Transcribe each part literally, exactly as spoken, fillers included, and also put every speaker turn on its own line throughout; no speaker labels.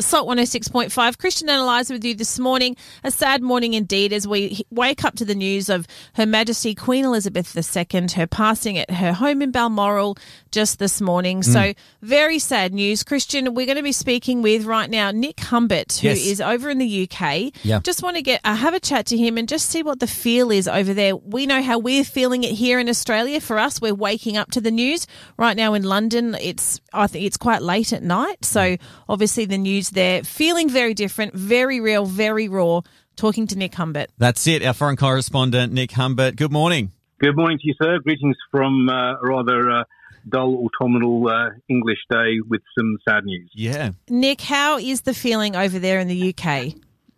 Salt one oh six point five. Christian and Eliza with you this morning. A sad morning indeed as we wake up to the news of Her Majesty Queen Elizabeth the Second, her passing at her home in Balmoral just this morning. Mm. So very sad news. Christian, we're going to be speaking with right now Nick Humbert, who
yes.
is over in the U K.
Yeah.
Just want to get uh, have a chat to him and just see what the feel is over there. We know how we're feeling it here in Australia. For us, we're waking up to the news. Right now in London, it's I think it's quite late at night. So obviously the news there, feeling very different, very real, very raw. Talking to Nick Humbert.
That's it, our foreign correspondent, Nick Humbert. Good morning.
Good morning to you, sir. Greetings from uh, a rather uh, dull autumnal uh, English day with some sad news.
Yeah.
Nick, how is the feeling over there in the U K?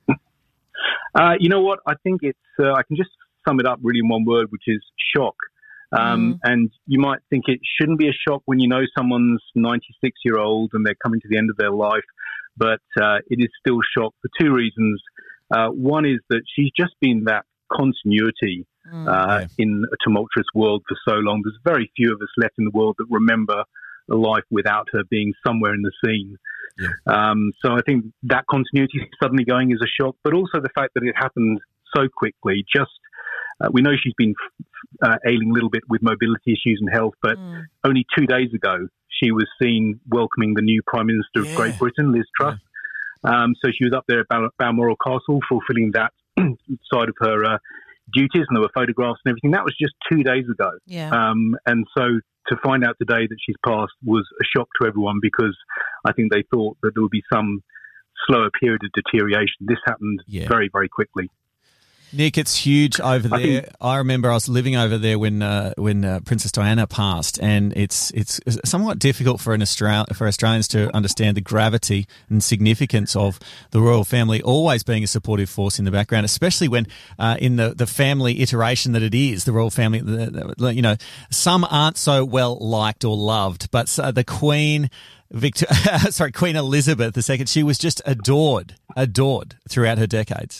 uh, you know what? I think it's, uh, I can just sum it up really in one word, which is shock. Um, mm. And you might think it shouldn't be a shock when you know someone's ninety-six-year-old and they're coming to the end of their life. But uh, it is still shock for two reasons. Uh, one is that she's just been that continuity mm, uh, yeah. in a tumultuous world for so long. There's very few of us left in the world that remember a life without her being somewhere in the scene. Yeah. Um, so I think that continuity suddenly going is a shock, but also the fact that it happened so quickly. Just uh, we know she's been uh, ailing a little bit with mobility issues and health, but mm. only two days ago she was seen welcoming the new Prime Minister yeah. of Great Britain, Liz Truss. Yeah. Um, so she was up there at Bal- Balmoral Castle fulfilling that side of her uh, duties, and there were photographs and everything. That was just two days ago.
Yeah.
Um, and so to find out today that she's passed was a shock to everyone, because I think they thought that there would be some slower period of deterioration. This happened yeah. very, very quickly.
Nick, it's huge over there. I, think, I remember I was living over there when uh, when uh, Princess Diana passed, and it's it's somewhat difficult for an Austral- for Australians to understand the gravity and significance of the royal family always being a supportive force in the background, especially when uh, in the, the family iteration that it is, the royal family. The, the, you know, some aren't so well liked or loved, but uh, the Queen. Victor- sorry, Queen Elizabeth the Second, she was just adored, adored throughout her decades.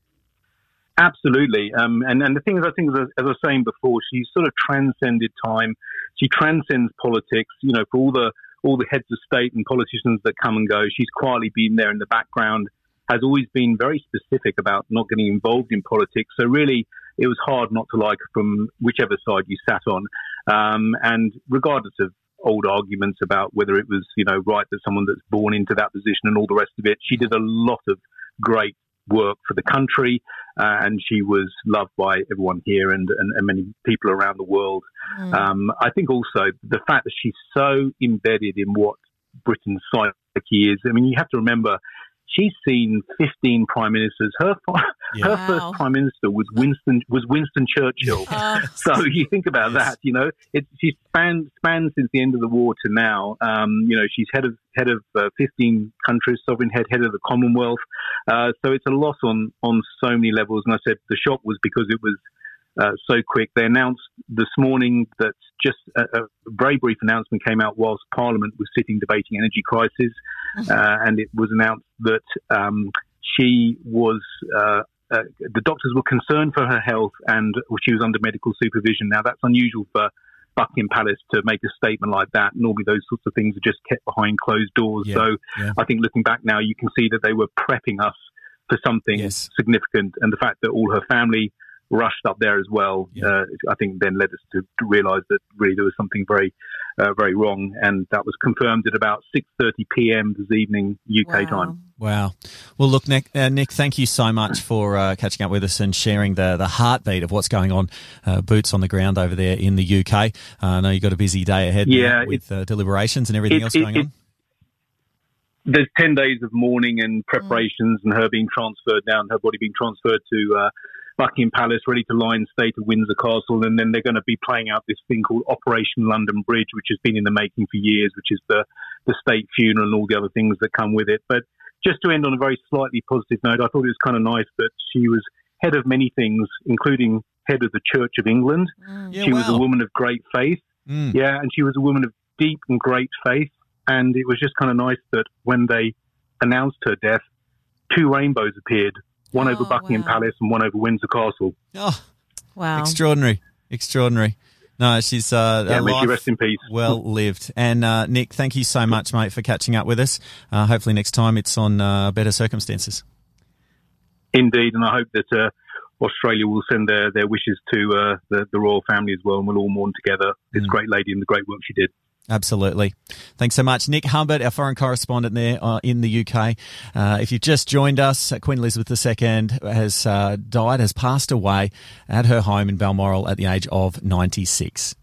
Absolutely. Um, and, and the thing is, I think, as, as I was saying before, she sort of transcended time. She transcends politics. You know, for all the all the heads of state and politicians that come and go, she's quietly been there in the background, has always been very specific about not getting involved in politics. So really, it was hard not to like her from whichever side you sat on. Um, and regardless of old arguments about whether it was, you know, right that someone that's born into that position and all the rest of it, she did a lot of great work for the country, uh, and she was loved by everyone here and, and, and many people around the world. Mm. Um, I think also the fact that she's so embedded in what Britain's psyche is. I mean, you have to remember, she's seen fifteen prime ministers. Her yeah. her wow. first prime minister was Winston was Winston Churchill. Oh. So you think about yes. that. You know, it, she's spanned spanned since the end of the war to now. Um, you know, she's head of head of uh, fifteen countries, sovereign head, head of the Commonwealth. Uh, so it's a loss on on so many levels. And I said the shock was because it was uh, so quick. They announced this morning that just a, a very brief announcement came out whilst Parliament was sitting debating energy crisis, mm-hmm. uh, and it was announced that um, she was. Uh, uh, the doctors were concerned for her health, and she was under medical supervision. Now that's unusual for Buckingham Palace to make a statement like that. Normally those sorts of things are just kept behind closed doors. Yeah, so yeah. I think looking back now, you can see that they were prepping us for something yes. significant, and the fact that all her family rushed up there as well, yeah. uh, I think then led us to, to realise that really there was something very, uh, very wrong, and that was confirmed at about six thirty p.m. this evening, U K
wow.
time.
Wow. Well, look, Nick, uh, Nick, thank you so much for uh, catching up with us and sharing the, the heartbeat of what's going on, uh, boots on the ground over there in the U K. Uh, I know you've got a busy day ahead
yeah,
with uh, deliberations and everything
it,
else
it,
going
it,
on.
There's ten days of mourning and preparations mm. and her being transferred down, her body being transferred to uh, Buckingham Palace, ready to lie in state at Windsor Castle, and then they're going to be playing out this thing called Operation London Bridge, which has been in the making for years, which is the, the state funeral and all the other things that come with it. But just to end on a very slightly positive note, I thought it was kind of nice that she was head of many things, including head of the Church of England.
Mm.
Yeah,
she
wow.
was a woman of great faith.
Mm.
Yeah, and she was a woman of deep and great faith. And it was just kind of nice that when they announced her death, two rainbows appeared, one
oh,
over Buckingham
wow.
Palace and one over Windsor Castle.
Oh,
wow.
Extraordinary. Extraordinary. No, she's uh,
yeah,
a
may she
life
rest in peace.
well lived. And uh, Nick, thank you so much, mate, for catching up with us. Uh, hopefully next time it's on uh, better circumstances.
Indeed, and I hope that uh, Australia will send their, their wishes to uh, the, the royal family as well, and we'll all mourn together this mm. great lady and the great work she did.
Absolutely. Thanks so much. Nick Humbert, our foreign correspondent there uh, in the U K. Uh, if you've just joined us, Queen Elizabeth the Second has uh, died, has passed away at her home in Balmoral at the age of ninety-six.